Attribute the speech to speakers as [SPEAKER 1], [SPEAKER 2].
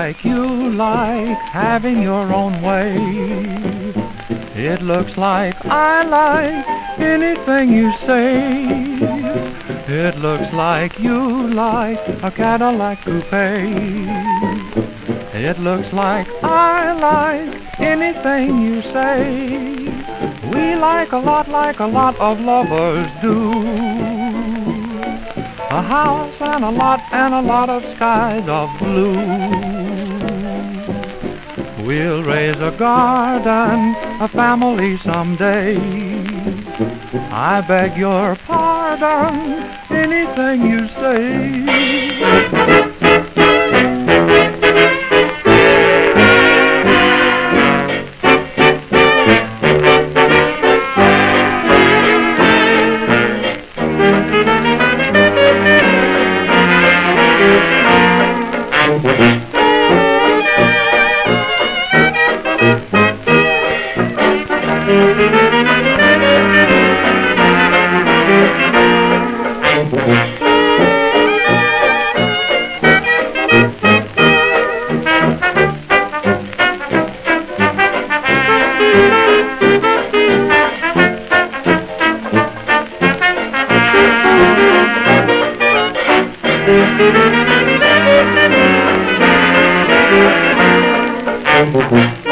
[SPEAKER 1] like you like having your own way. It looks like I like anything you say. It looks like you like a Cadillac coupe. It looks like I like anything you say. We like a lot of lovers do. A house and a lot of skies of blue. We'll raise a garden, a family someday. I beg your pardon, anything you say.
[SPEAKER 2] Thank you.